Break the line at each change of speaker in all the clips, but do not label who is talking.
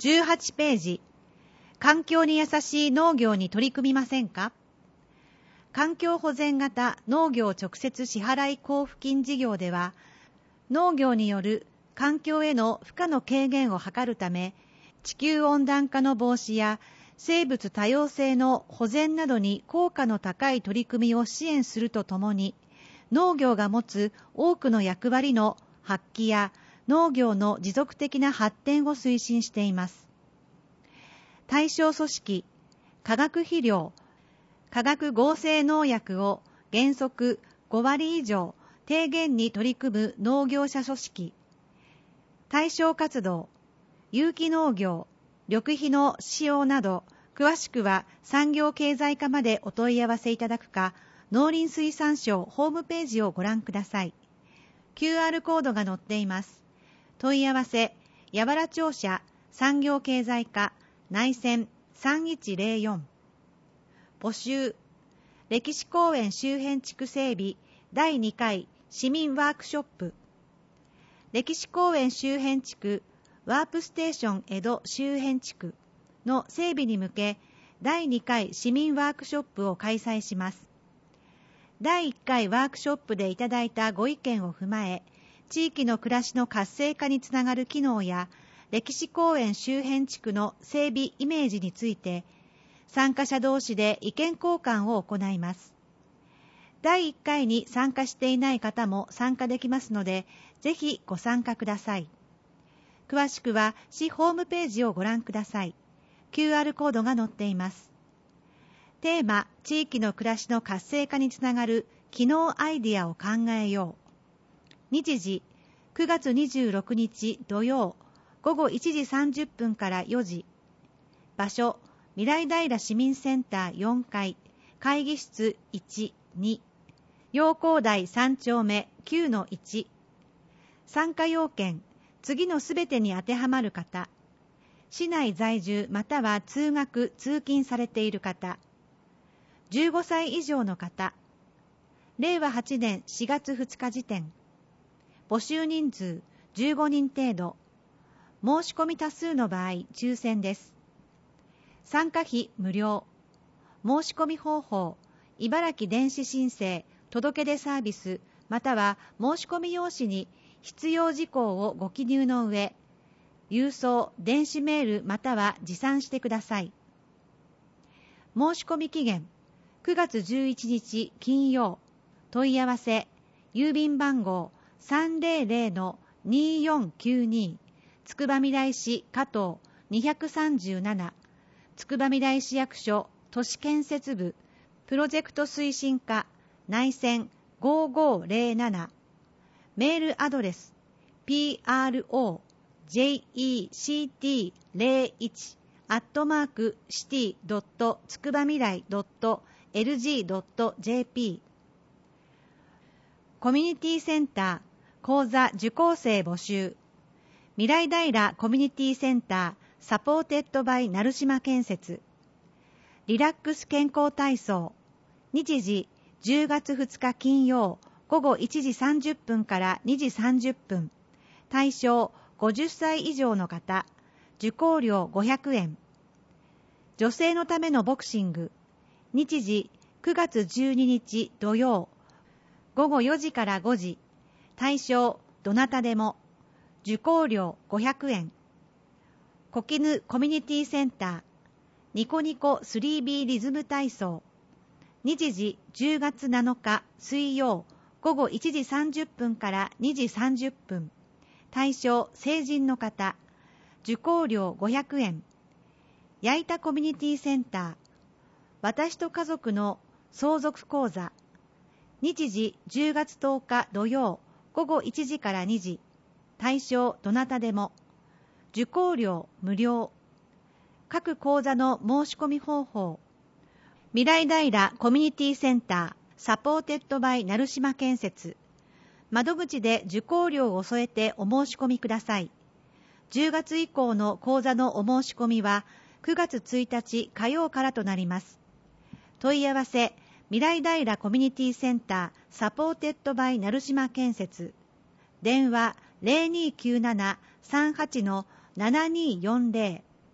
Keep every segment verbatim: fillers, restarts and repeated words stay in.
じゅうはちページ、環境に優しい農業に取り組みませんか？環境保全型農業直接支払い交付金事業では、農業による環境への負荷の軽減を図るため、地球温暖化の防止や生物多様性の保全などに効果の高い取り組みを支援するとともに、農業が持つ多くの役割の発揮や農業の持続的な発展を推進しています。対象組織、化学肥料、化学合成農薬を原則ごわり以上低減に取り組む農業者組織、対象活動、有機農業、緑肥の使用など、詳しくは産業経済課までお問い合わせいただくか、農林水産省ホームページをご覧ください。キューアール コードが載っています。問い合わせ、八原庁舎産業経済課内線さんいちゼロよん。募集、歴史公園周辺地区整備だいにかい市民ワークショップ。歴史公園周辺地区ワープステーション江戸周辺地区の整備に向け、だいにかい市民ワークショップを開催します。だいいっかいワークショップでいただいたご意見を踏まえ、地域の暮らしの活性化につながる機能や、歴史公園周辺地区の整備イメージについて、参加者同士で意見交換を行います。だいいっかいに参加していない方も参加できますので、ぜひご参加ください。詳しくは市ホームページをご覧ください。キューアール コードが載っています。テーマ、地域の暮らしの活性化につながる機能アイディアを考えよう。日時、くがつにじゅうろくにち土曜、ごごいちじさんじゅっぷんからよじ。場所、未来平市民センターよんかい、会議室いち、に。陽光台さんちょうめ きゅうのいち。参加要件、次のすべてに当てはまる方。市内在住または通学・通勤されている方。じゅうごさい以上の方。れいわはちねんしがつふつか時点。募集人数じゅうごにん程度。申し込み多数の場合、抽選です。参加費無料。申し込み方法、茨城電子申請、届け出サービス、または申し込み用紙に必要事項をご記入の上、郵送、電子メールまたは持参してください。申し込み期限、くがつじゅういちにち金曜。問い合わせ、郵便番号 さんぜろぜろのによんきゅうに、つくばみらい市加藤にさんなな、つくばみらい市役所都市建設部、プロジェクト推進課内線ごごぜろなな、メールアドレス プロジェクトゼロいち アットマークシティドットつくばみらいドットエルジードットジェーピー。 コミュニティセンター講座受講生募集。未来平コミュニティセンターサポーテッドバイ成島建設。リラックス健康体操。日時じゅうがつふつか金曜ごごいちじさんじゅっぷんからにじさんじゅっぷん。対象ごじゅっさい以上の方。受講料ごひゃくえん。女性のためのボクシング。日時くがつじゅうににち土曜ごごよじからごじ。対象どなたでも。受講料ごひゃくえん。小絹コミュニティセンターニコニコ スリービー リズム体操。日時じゅうがつなのか水曜ごごいちじさんじゅっぷんからにじさんじゅっぷん。対象成人の方。受講料ごひゃくえん。矢板コミュニティセンター私と家族の相続講座。日時じゅうがつとおか土曜ごごいちじからにじ。対象どなたでも。受講料無料。各講座の申し込み方法。未来平コミュニティセンターサポーテッドバイ成島建設。窓口で受講料を添えてお申し込みください。じゅうがつ以降の講座のお申し込みはくがつついたち火曜からとなります。問い合わせ、未来平コミュニティセンターサポーテッドバイ成島建設。電話 ゼロにきゅうなな さんはち ななにーよんゼロ。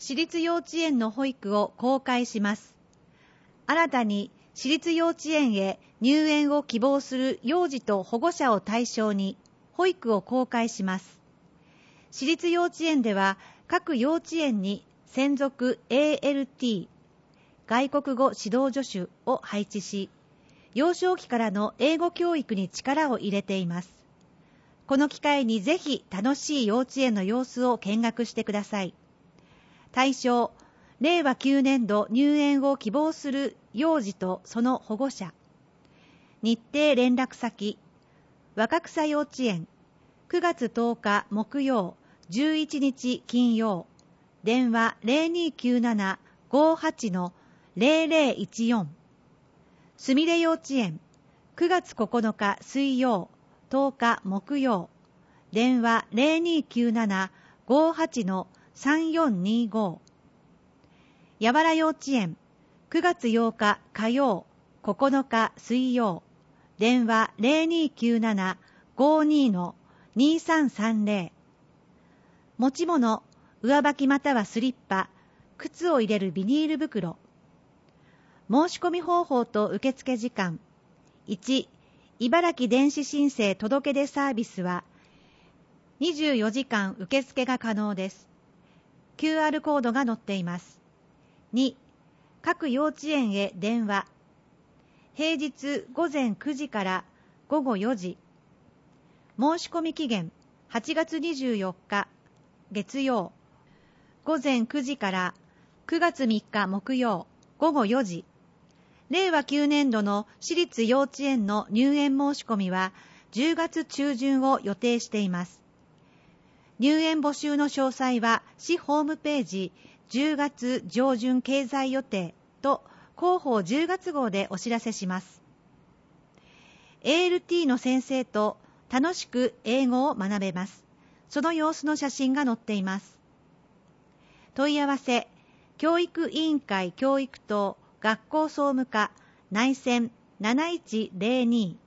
私立幼稚園の保育を公開します。新たに私立幼稚園へ入園を希望する幼児と保護者を対象に保育を公開します。私立幼稚園では各幼稚園に専属 エーエルティー 外国語指導助手を配置し、幼少期からの英語教育に力を入れています。この機会にぜひ楽しい幼稚園の様子を見学してください。対象、れいわきゅうねんど入園を希望する幼児とその保護者。日程連絡先、若草幼稚園、くがつとおか木曜、じゅういちにち金曜、電話 ゼロにきゅうなな ごはち の ゼロゼロいちよん。すみれ幼稚園、くがつここのか水曜、とおか木曜、電話 ゼロにきゅうなな ごはち のさんよんにご。やわら幼稚園、くがつようか火曜、ここのか水曜、電話 ゼロにきゅうなな ごに のにさんさんぜろ。持ち物、上履きまたはスリッパ、靴を入れるビニール袋。申し込み方法と受付時間。いち、茨城電子申請届出サービスはにじゅうよじかん受付が可能です。キューアール コードが載っています。に、各幼稚園へ電話。平日ごぜんくじからごごよじ。申し込み期限はちがつにじゅうよっか月曜ごぜんくじからくがつみっか木曜ごごよじ。れいわきゅうねんどの私立幼稚園の入園申し込みはじゅうがつちゅうじゅんを予定しています。入園募集の詳細は市ホームページじゅうがつ上旬経済予定と広報じゅうがつ号でお知らせします。エーエルティー の先生と楽しく英語を学べます。その様子の写真が載っています。問い合わせ、教育委員会教育棟学校総務課内線なないちゼロに